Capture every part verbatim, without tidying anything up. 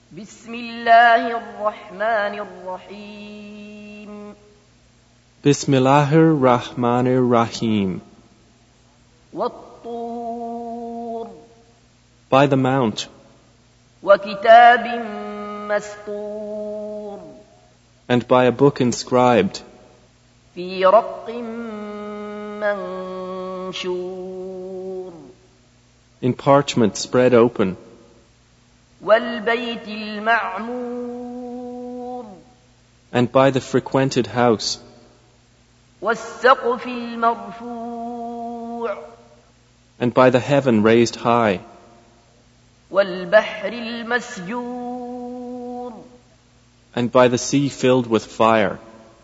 بسم الله الرحمن الرحيم Bismillahir Rahmanir Rahim. والطور By the mount, وكتاب مسطور and by a book inscribed, في رق منشور in parchment spread open, والبيت المعمور and by the frequented house, والسقف المرفوع and by the heaven raised high, والبحر المسجور and by the sea filled with fire.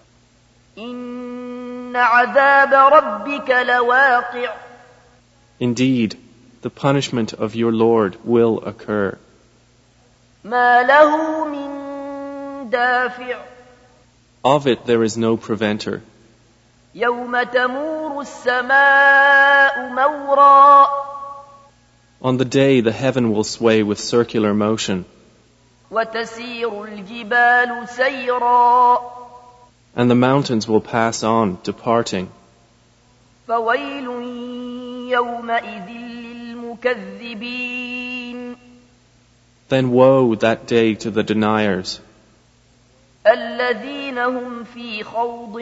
إن عذاب ربك لواقع Indeed, the punishment of your Lord will occur. ما له من دافع Of it there is no preventer. يوم تمور السماء مورا On the day the heaven will sway with circular motion, وتسير الجبال سيرا and the mountains will pass on, departing. فويل يومئذ للمكذبين Then woe that day to the deniers, الذين هم في خوض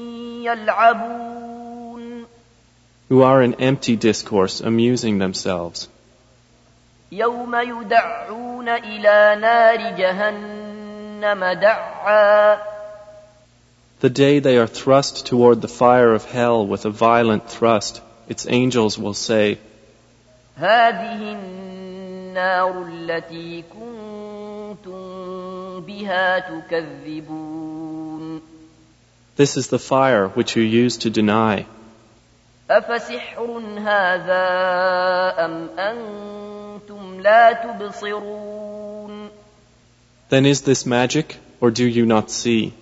يلعبون who are in empty discourse amusing themselves. يوم يدعون إلى نار جهنم دعا The day they are thrust toward the fire of hell with a violent thrust, its angels will say, هذه النار التي كنتم بها تكذبون This is the fire which you used to deny. أفسحر هذا أم أنتم لا تبصرون Then is this magic, or do you not see?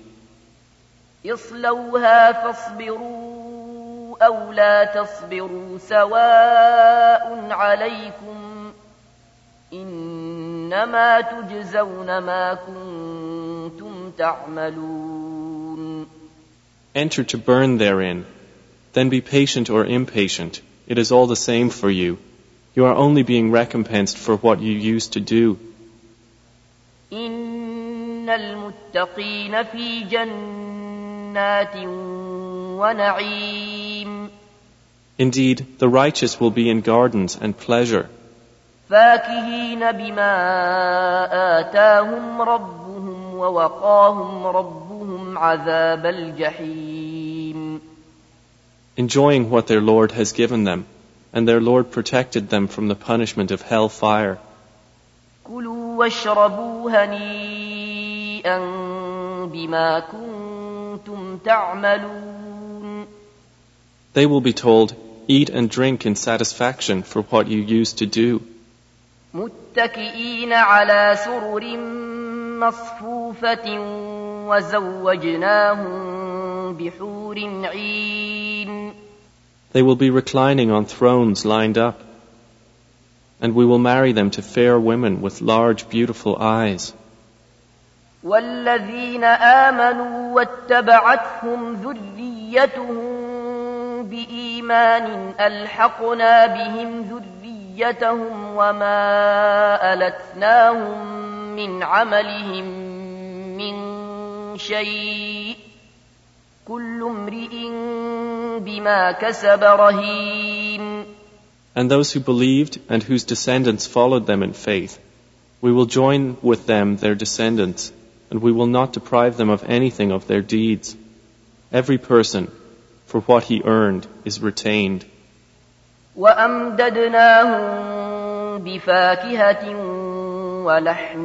اصلوها فاصبروا أو لا تصبروا سواء عليكم إنما تجزون ما كنتم تعملون Enter to burn therein. Then be patient or impatient. It is all the same for you. You are only being recompensed for what you used to do. إن المتقين في جنات ونعيم Indeed, the righteous will be in gardens and pleasure, فاكهين بما آتاهم ربهم ووقاهم ربهم عذاب الجحيم enjoying what their Lord has given them, and their Lord protected them from the punishment of hell fire. كلوا واشربوا هنيئا بما كنتم تعملون They will be told, eat and drink in satisfaction for what you used to do, متكئين على سرر مصفوفة وزوجناهم بحور عين They will be reclining on thrones lined up, and we will marry them to fair women with large, beautiful eyes. والذين آمنوا واتبعتهم ذريتهم بإيمان ألحقنا بهم ذريتهم وما ألتناهم من عملهم من شيء كل امرئ بما كسب رهين And those who believed and whose descendants followed them in faith, we will join with them their descendants, and we will not deprive them of anything of their deeds. Every person, for what he earned, is retained. وأمددناهم بفاكهة ولحم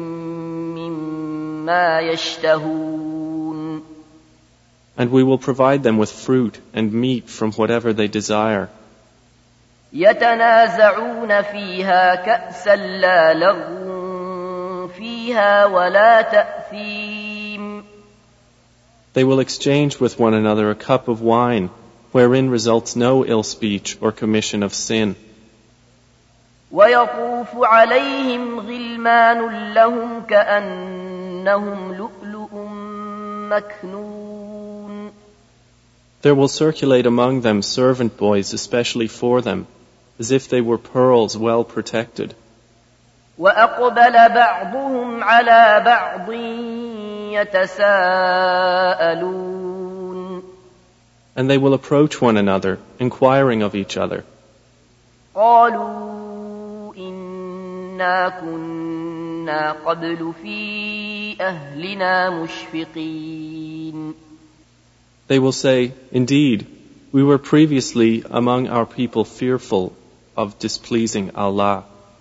مما يشتهون And we will provide them with fruit and meat from whatever they desire. يتنازعون فيها كأسا لا لغو فيها ولا تأثيم They will exchange with one another a cup of wine, wherein results no ill speech or commission of sin. ويطوف عليهم غلمان لهم كأنهم لؤلؤ مكنون. There will circulate among them servant boys especially for them, as if they were pearls well protected. وأقبل بعضهم على بعض يتساءلون. And they will approach one another, inquiring of each other. قالوا إنا كنا قبل في أهلنا مشفقين. They will say, indeed, we were previously among our people fearful of displeasing Allah.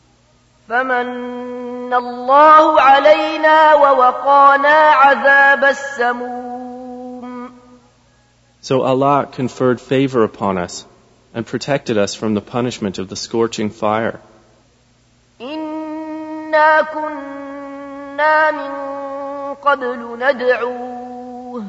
فمن الله علينا ووقانا عذاب السموم. So Allah conferred favor upon us and protected us from the punishment of the scorching fire. إنا كنا من قبل ندعوه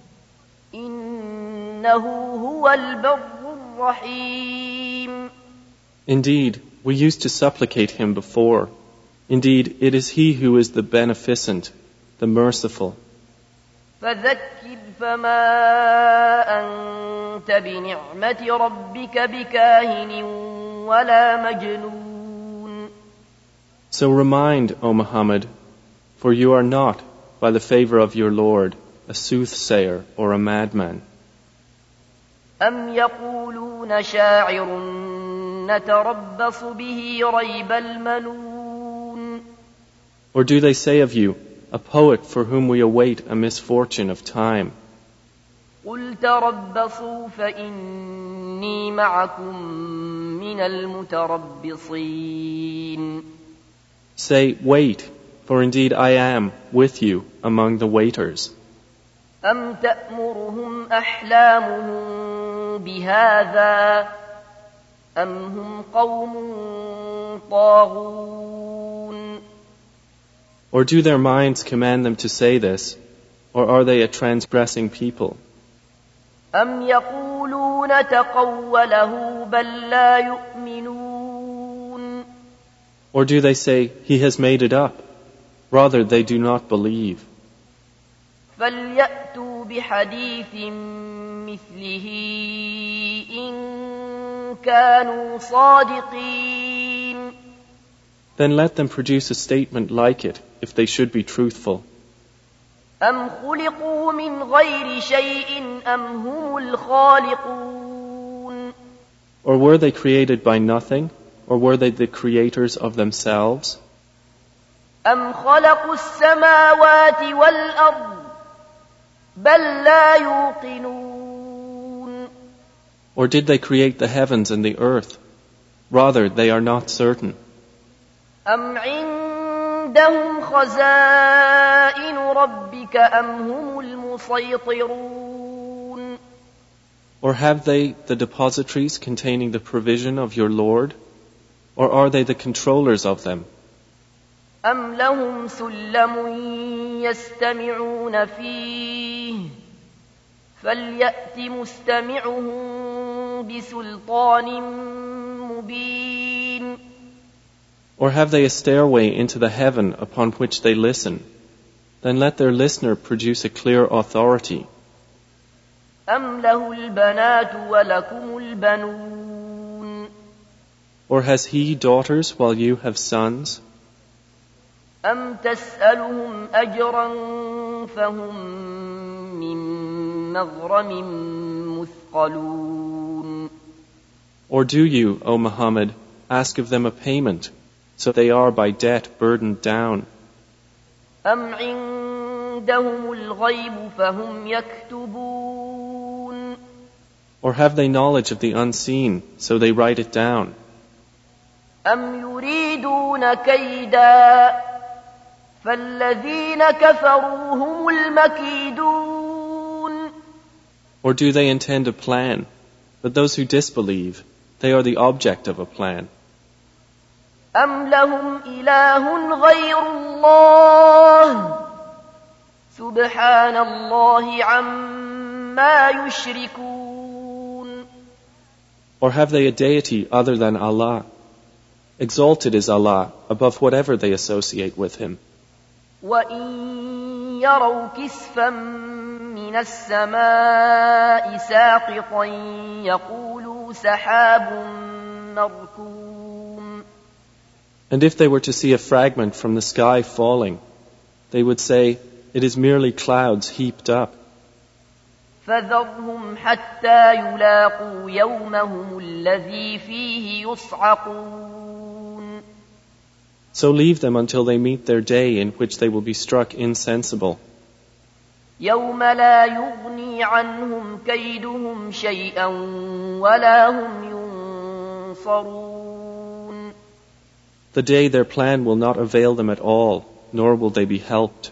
إنه هو البر الرحيم. Indeed, we used to supplicate him before. Indeed, it is he who is the beneficent, the merciful. فذكر فما أنت بنعمة ربك بكاهن ولا مجنون. So remind, O Muhammad, for you are not, by the favor of your Lord, a soothsayer or a madman. أم يقولون شاعر نتربص به ريب المنون. Or do they say of you, a poet for whom we await a misfortune of time? قل تربصوا فإني معكم من المتربصين. Say, wait, for indeed I am with you among the waiters. أم تأمرهم أحلامهم بهذا أم هم قوم طاغون. Or do their minds command them to say this, or are they a transgressing people? أم يقولون تقوله بل لا يؤمنون. Or do they say, he has made it up? Rather, they do not believe. فليأتوا بحديث مثله إن كانوا صادقين. Then let them produce a statement like it, if they should be truthful. أم خلقوا من غير شيء أم هم الخالقون. Or were they created by nothing, or were they the creators of themselves? أم خلقوا السماوات والأرض بل لا يوقنون. Or did they create the heavens and the earth? Rather, they are not certain. أم عندهم خزائن ربك أم هم المسيطرون. Or have they the depositories containing the provision of your Lord? Or are they the controllers of them? أم لهم سلم يستمعون فيه فليأت مستمعهم بسلطان مبين. Or have they a stairway into the heaven upon which they listen? Then let their listener produce a clear authority. أم له البنات ولكم البنون. Or has he daughters while you have sons? أم تسألهم أجرا فهم من مغرم مثقلون. Or do you, O Muhammad, ask of them a payment, so they are by debt burdened down? أم عندهم الغيب فهم يكتبون. Or have they knowledge of the unseen, so they write it down? أم يريدون كيدا فالذين كفروا هم المكيدون. Or do they intend a plan? But those who disbelieve, they are the object of a plan. أم لهم إله غير الله سبحان الله عما يشركون. Or have they a deity other than Allah? Exalted is Allah above whatever they associate with Him. وَإِن يَرَوْا كِسْفًا مِّنَ السَّمَاءِ سَاقِطًا يَقُولُوا سَحَابٌ مَّرْكُومٌ. And if they were to see a fragment from the sky falling, they would say, it is merely clouds heaped up. فَذَرْهُمْ حَتَّى يُلَاقُوا يَوْمَهُمُ الَّذِي فِيهِ يُصْعَقُونَ. So leave them until they meet their day in which they will be struck insensible. يَوْمَ لَا يُغْنِي عَنْهُمْ كَيْدُهُمْ شَيْئًا وَلَا هُمْ يُنصَرُونَ. The day their plan will not avail them at all, nor will they be helped.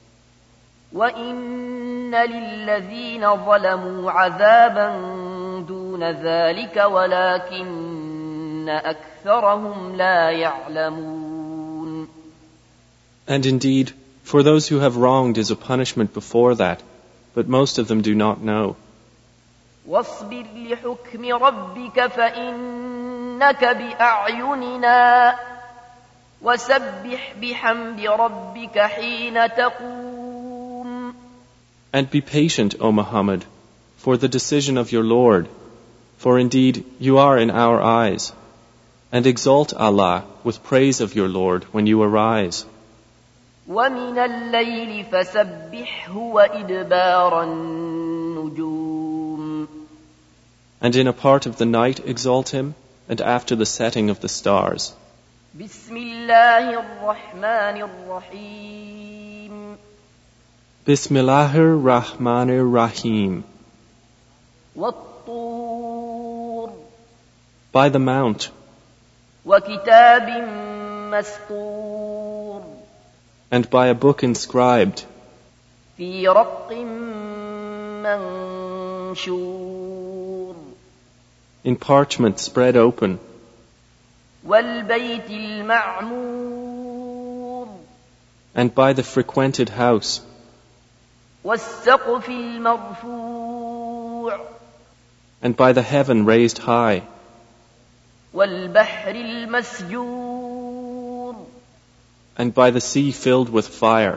وَإِنَّ لِلَّذِينَ ظَلَمُوا عَذَابًا دُونَ ذَلِكَ وَلَكِنَّ أَكْثَرَهُمْ لَا يَعْلَمُونَ. And indeed, for those who have wronged is a punishment before that, but most of them do not know. وَاصْبِرْ لِحُكْمِ رَبِّكَ فَإِنَّكَ بِأَعْيُنِنَا وَسَبِّحْ بِحَمْدِ رَبِّكَ حِينَ تَقُومُ. And be patient, O Muhammad, for the decision of your Lord, for indeed you are in our eyes. And exalt Allah with praise of your Lord when you arise. وَمِنَ اللَّيْلِ فَسَبِّحْهُ وَإِدْبَارَ النُّجُومِ. And in a part of the night exalt Him, and after the setting of the stars. بسم الله الرحمن الرحيم. Bismillahir Rahmanir Rahim. وَالطُّورِ. By the mount. وَكِتَابٍ مَّسْطُورٍ. And by a book inscribed. فِي رَقٍّ مَّنشُورٍ. In parchment spread open. وَالْبَيْتِ الْمَعْمُورِ. And by the frequented house. وَالسَّقْفِ الْمَرْفُوعِ. And by the heaven raised high. وَالْبَحْرِ الْمَسْجُورِ. And by the sea filled with fire.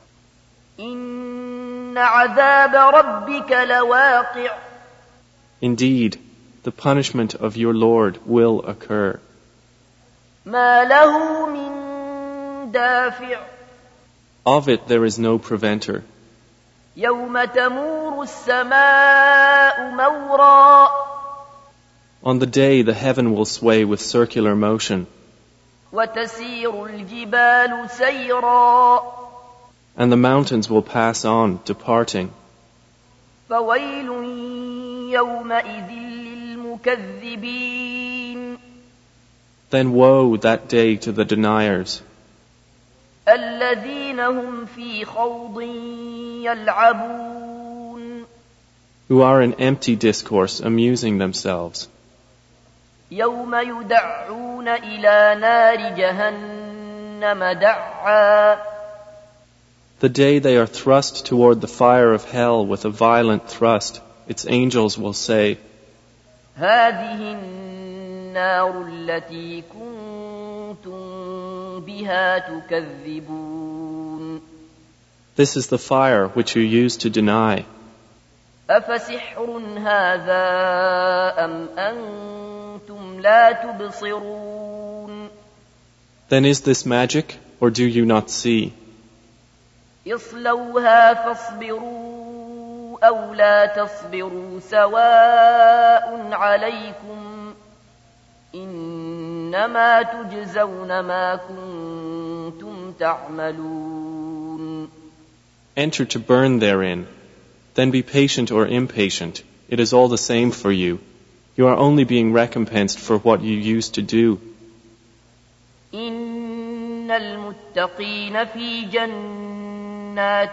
إِنَّ عَذَابَ رَبِّكَ لَوَاقِعٌ. Indeed, the punishment of your Lord will occur. مَا لَهُ مِن دَافِعٍ. Of it there is no preventer. يَوْمَ تَمُورُ السَّمَاءُ مَوْرًا. On the day the heaven will sway with circular motion. وَتَسِيرُ الْجِبَالُ سَيْرًا. And the mountains will pass on, departing. فَوَيْلٌ يَوْمَئِذٍ لِلْمُكَذِّبِينَ. Then woe that day to the deniers. الَّذِينَ هُمْ فِي خَوْضٍ يَلْعَبُونَ. Who are in empty discourse amusing themselves. يَوْمَ يُدَعُّونَ إِلَى نَارِ جَهَنَّمَ دَعًّا. The day they are thrust toward the fire of hell with a violent thrust, its angels will say, هَذِهِ النَّارُ الَّتِي كُنتُم بِهَا تُكَذِّبُونَ. This is the fire which you used to deny. أَفَسِحْرٌ هَذَا أَمْ أَنْتُمْ لَا تُبْصِرُونَ. Then is this magic, or do you not see? اصْلَوْهَا فَاصْبِرُوا أَوْ لَا تَصْبِرُوا سَوَاءٌ عَلَيْكُمْ إِنَّمَا تُجْزَوْنَ مَا كُنتُمْ تَعْمَلُونَ. Enter to burn therein. Then be patient or impatient. It is all the same for you. You are only being recompensed for what you used to do. إِنَّ الْمُتَّقِينَ فِي جَنَّاتٍ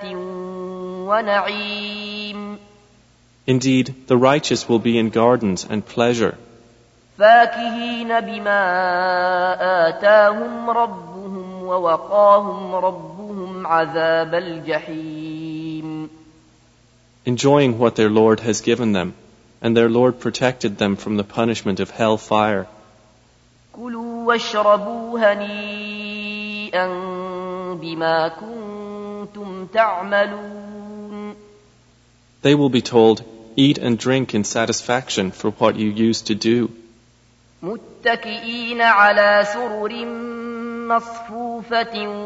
وَنَعِيمٍ. Indeed, the righteous will be in gardens and pleasure. فَاكِهِينَ بِمَا آتَاهُمْ رَبُّهُمْ وَوَقَاهُمْ رَبُّهُمْ عَذَابَ الْجَحِيمِ. Enjoying what their Lord has given them, and their Lord protected them from the punishment of hell fire. كلوا واشربوا هنيئا بما كنتم تعملون. They will be told, eat and drink in satisfaction for what you used to do. متكئين على سرر مصفوفة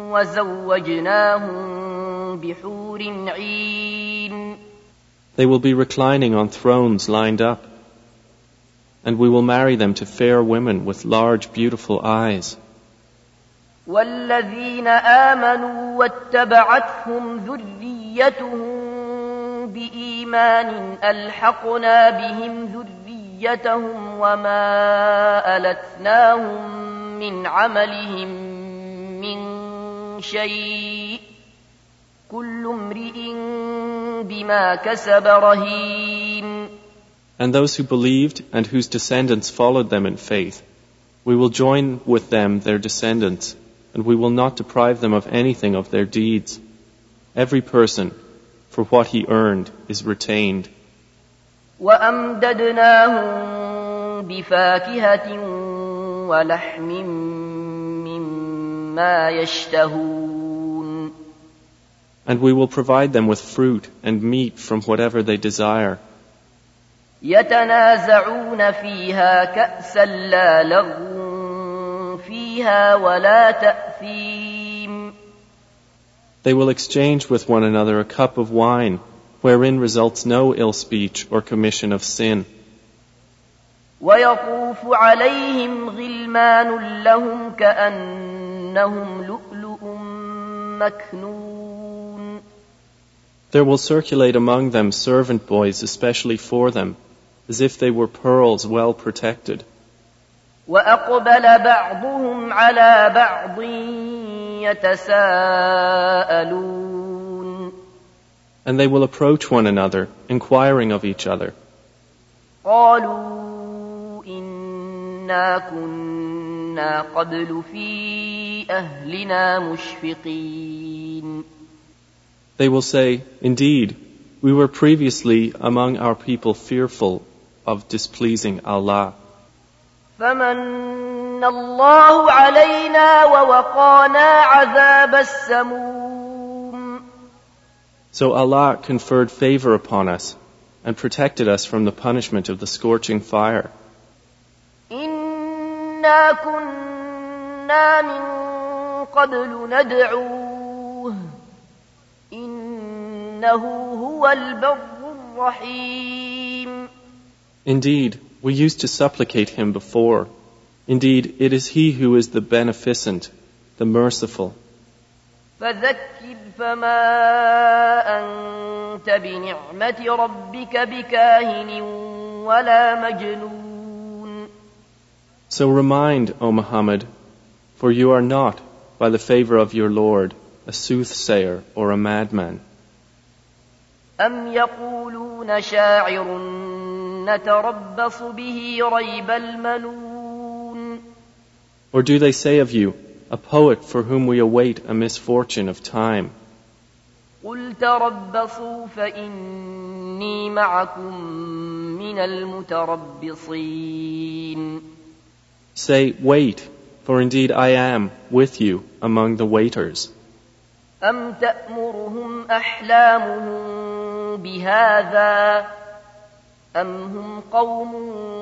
وزوجناهم بحور عين. They will be reclining on thrones lined up, and we will marry them to fair women with large, beautiful eyes. والذين آمنوا واتبعتهم ذريتهم بإيمان ألحقنا بهم ذريتهم وما ألتناهم من عملهم من شيء كل امرئ بما كسب رهين. And those who believed and whose descendants followed them in faith, we will join with them their descendants, and we will not deprive them of anything of their deeds. Every person, for what he earned, is retained. وَأَمْدَدْنَاهُمْ بِفَاكِهَةٍ وَلَحْمٍ مِّمَّا يَشْتَهُونَ. And we will provide them with fruit and meat from whatever they desire. يَتَنَازَعُونَ فِيهَا كَأْسًا لَّا لَغْوٌ فِيهَا وَلَا تَأْثِيمٌ. They will exchange with one another a cup of wine, wherein results no ill speech or commission of sin. وَيَطُوفُ عَلَيْهِمْ غِلْمَانٌ لَّهُمْ كَأَنَّهُمْ لُؤْلُؤٌ مَّكْنُونٌ. There will circulate among them servant boys especially for them, as if they were pearls well protected. وَأَقْبَلَ بَعْضُهُمْ عَلَى بَعْضٍ يَتَسَاءَلُونَ. And they will approach one another, inquiring of each other. قَالُوا إِنَّا كُنَّا قَبْلُ فِي أَهْلِنَا مُشْفِقِينَ. They will say, indeed, we were previously among our people fearful of displeasing Allah. فَمَنَّ اللَّهُ عَلَيْنَا وَوَقَانَا عَذَابَ السَّمُومِ. So Allah conferred favor upon us and protected us from the punishment of the scorching fire. إِنَّا كُنَّا مِن قَبْلُ نَدْعُوهُ إِنَّهُ هُوَ الْبَرُّ الرَّحِيمُ. Indeed, we used to supplicate him before. Indeed, it is he who is the beneficent, the merciful. فَذَكِّرْ فَمَا أَنْتَ بِنِعْمَةِ رَبِّكَ بِكَاهِنٍ وَلَا مَجْنُونٍ. So remind, O Muhammad, for you are not, by the favor of your Lord, a soothsayer or a madman. أَمْ يَقُولُونَ شَاعِرٌ نَتَرَبَّصُ بِهِ رَيْبَ الْمَنُونِ. Or do they say of you, a poet for whom we await a misfortune of time? قُلْ تَرَبَّصُوا فَإِنِّي مَعَكُمْ مِنَ الْمُتَرَبِّصِينَ. Say, wait, for indeed I am with you among the waiters. أَمْ تَأْمُرُهُمْ أَحْلَامُهُمْ بِهَذَا أَمْ هُمْ قَوْمٌ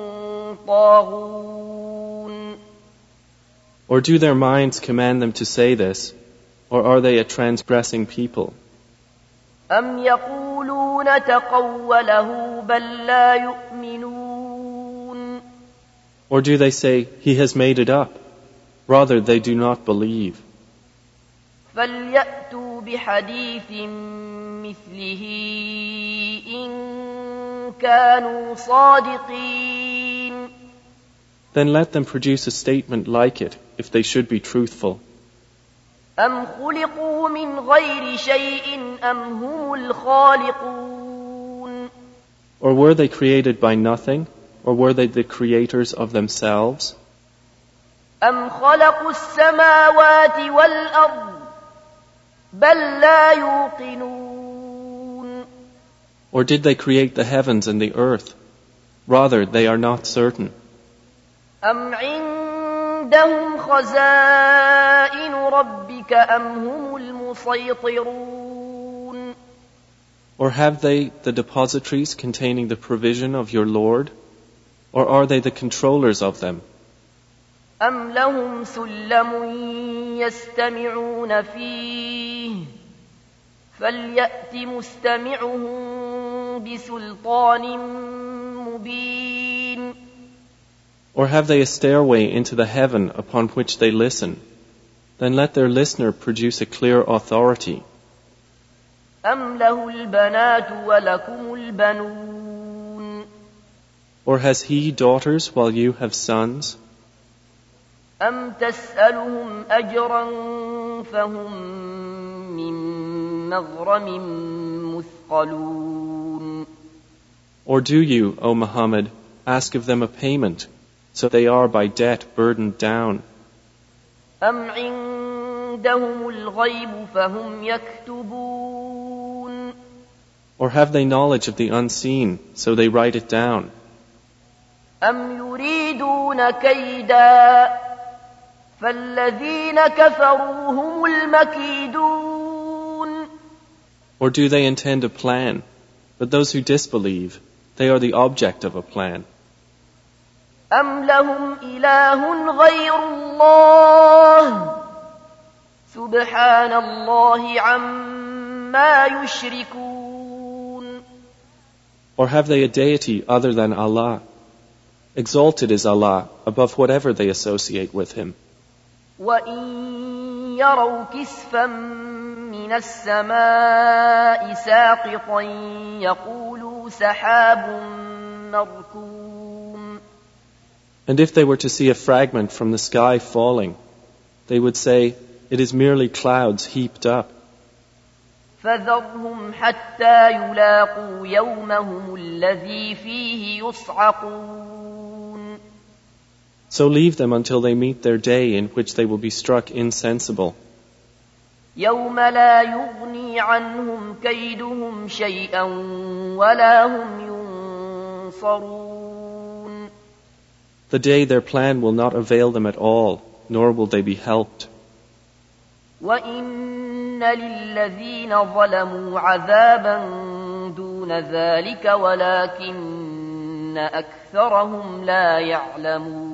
طَاغُونَ. Or do their minds command them to say this, or are they a transgressing people? أَمْ يَقُولُونَ تَقَوَّلَهُ بَل لَّا يُؤْمِنُونَ. Or do they say, he has made it up? Rather, they do not believe. فَلْيَأْتُوا بِحَدِيثٍ مِثْلِهِ إِن كَانُوا صَادِقِينَ. Then let them produce a statement like it, if they should be truthful. أَمْ خُلِقُوا مِنْ غَيْرِ شَيْءٍ أَمْ هُمُ الْخَالِقُونَ. Or were they created by nothing, or were they the creators of themselves? أَمْ خَلَقُوا السَّمَاوَاتِ وَالْأَرْضَ بَل لَّا يُوقِنُونَ. Or did they create the heavens and the earth? Rather, they are not certain. أَمْ عِندَهُمْ عندهم خزائن ربك أم هم المسيطرون Or have they the depositories containing the provision of your Lord? Or are they the controllers of them? أم لهم سلم يستمعون فيه فليأت مستمعهم بسلطان مبين Or have they a stairway into the heaven upon which they listen? Then let their listener produce a clear authority. أم له البنات ولكم البنون Or has he daughters while you have sons? أم تسألهم أجرا فهم من مغرم مثقلون Or do you, O Muhammad, ask of them a payment, so they are by debt burdened down? أم عندهم الغيب فهم يكتبون Or have they knowledge of the unseen, so they write it down? أم يريدون كيدا فالذين كفروا هم المكيدون Or do they intend a plan? But those who disbelieve, they are the object of a plan. أم لهم إله غير الله سبحان الله عما يشركون Or have they a deity other than Allah? Exalted is Allah above whatever they associate with Him. وَإِن يَرَوْا كِسْفًا مِّنَ السَّمَاءِ سَاقِطًا يَقُولُوا سَحَابٌ مَّرْكُومٌ And if they were to see a fragment from the sky falling, they would say, it is merely clouds heaped up. فَذَرْهُمْ حَتَّى يُلَاقُوا يَوْمَهُمُ الَّذِي فِيهِ يُصْعَقُونَ So leave them until they meet their day in which they will be struck insensible. يَوْمَ لَا يُغْنِي عَنْهُمْ كَيْدُهُمْ شَيْئًا وَلَا هُمْ يُنصَرُونَ The day their plan will not avail them at all, nor will they be helped. وَإِنَّ لِلَّذِينَ ظَلَمُوا عَذَابًا دُونَ ذَلِكَ وَلَكِنَّ أَكْثَرَهُمْ لَا يَعْلَمُونَ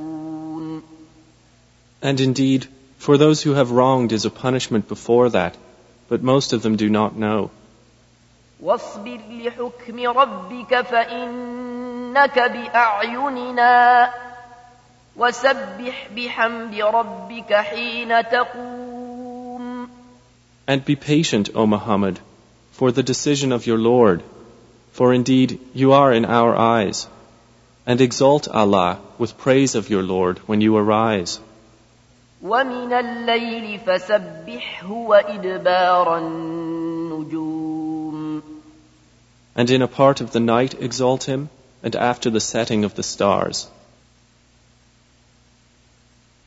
And indeed, for those who have wronged is a punishment before that, but most of them do not know. وَاصْبِرْ لِحُكْمِ رَبِّكَ فَإِنَّكَ بِأَعْيُنِنَا وَسَبِّحْ بِحَمْدِ رَبِّكَ حِينَ تَقُومُ And be patient, O Muhammad, for the decision of your Lord, for indeed you are in our eyes. And exalt Allah with praise of your Lord when you arise. وَمِنَ اللَّيْلِ فَسَبِّحْهُ وَإِدْبَارَ النُّجُومِ And in a part of the night exalt him, and after the setting of the stars.